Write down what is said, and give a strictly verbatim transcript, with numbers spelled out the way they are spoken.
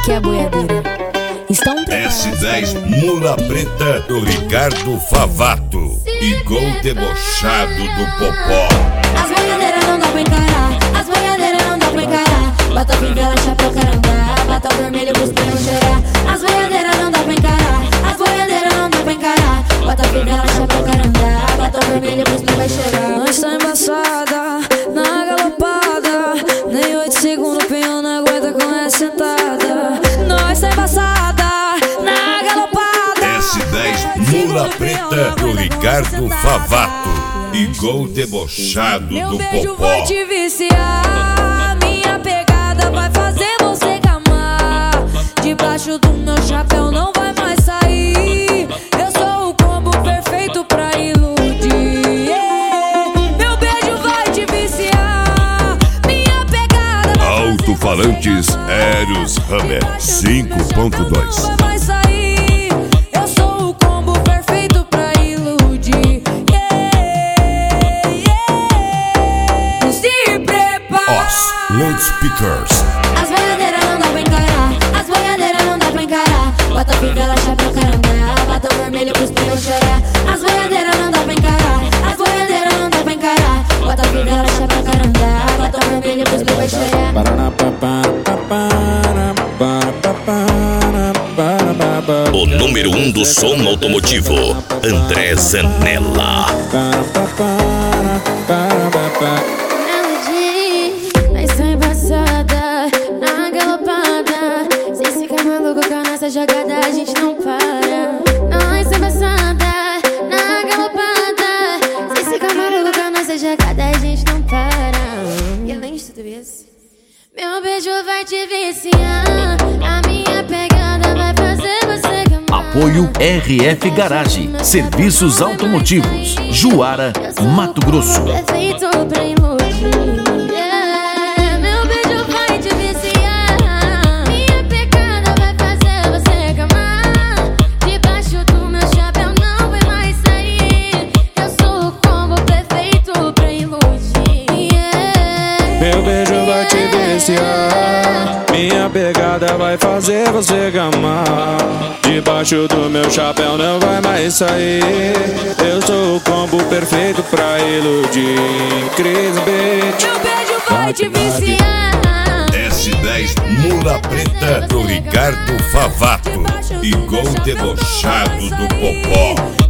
que é a boiadeira. Estão preparados? S dez Mula Preta do Ricardo Favato e Gol Debochado do Popó. As boiadeiras não dá pra encarar, as boiadeiras não dá pra encarar. Bota fivela, chapéu, carandá, bota vermelho pros pneus cheirar. As boiadeiras não dá pra encarar, as boiadeiras não dá pra encarar. Bota fivela, chapéu, carandá, bota vermelho pros pneus vai cheirar. Nós tá embaçada, na galopada, nem oito segundos o pinhão não aguenta com essa sentada. Nós tá embaçada, na galopada. S dez Mula Preta do Ricardo Favato e Gol Debochado Meu do beijo Popó. vai te viciar, minha pegada vai fazer você gamar. Debaixo do meu chapéu não vai mais sair. Eu sou o combo perfeito pra iludir. Yeah. Meu beijo vai te viciar, minha pegada vai Alto-falantes Eros Hammer cinco ponto dois. não vai mais sair. Eu sou o combo perfeito pra iludir. Yeah, yeah. Se prepara. Os Loudspeakers. As boiadeiras não dá pra encarar, as boiadeiras não dá pra encarar. Bota fivela, chapéu, carandá, bota vermelho pros pneus cheirar. As boiadeiras não dá pra encarar, as boiadeiras não dá pra encarar. Bota fivela, chapéu, carandá, bota vermelho pros pneus vai cheirar. O número um do som automotivo, André Zanella. Nós tá embaçada, na galopada. Sem ficar maluco com a nossa jogada, a gente não para. Nós tá embaçada, na galopada. Sem ficar maluco com a nossa jogada, a gente não para. E além de tudo isso, meu beijo vai te viciar, a minha pegada vai fazer você gamar. Apoio R F Garage, serviços automotivos, Juara, Mato Grosso. Perfeito pra iludir. Yeah. Meu beijo vai te viciar, minha pegada vai fazer você gamar. Debaixo do meu chapéu não vai mais sair. Eu sou o combo perfeito pra iludir. Yeah. Meu beijo vai te viciar, minha pegada vai fazer você gamar. Debaixo do meu chapéu não vai mais sair. Eu sou o combo perfeito pra iludir. Cris Beat. Meu beijo vai te viciar. S dez Mula Preta do Ricardo Favato e Gol Debochado do Popó.